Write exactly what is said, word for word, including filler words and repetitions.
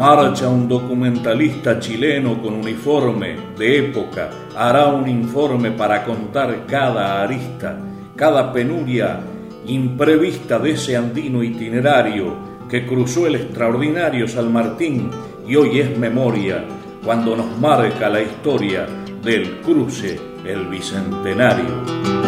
Marcha un documentalista chileno con uniforme de época, hará un informe para contar cada arista, cada penuria imprevista de ese andino itinerario que cruzó el extraordinario San Martín y hoy es memoria cuando nos marca la historia del cruce el Bicentenario.